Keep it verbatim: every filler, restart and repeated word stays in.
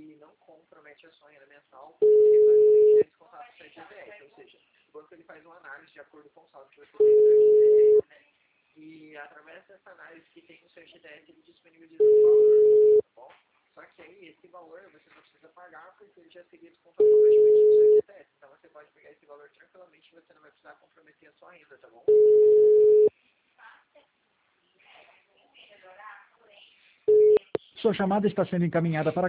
ele não compromete a sua renda mensal, porque basicamente é descontado do seu I G T S, ou seja, o banco ele faz uma análise de acordo com o saldo que você tem no seu I G T S, né? E através dessa análise que tem no seu I G T S, ele disponibiliza um valor, tá bom? Só que aí, esse valor você não precisa pagar, porque ele já seria descontado automaticamente do seu I G T S. Então você pode pegar esse valor tranquilamente e você não vai precisar comprometer a sua renda, tá bom? Sua chamada está sendo encaminhada para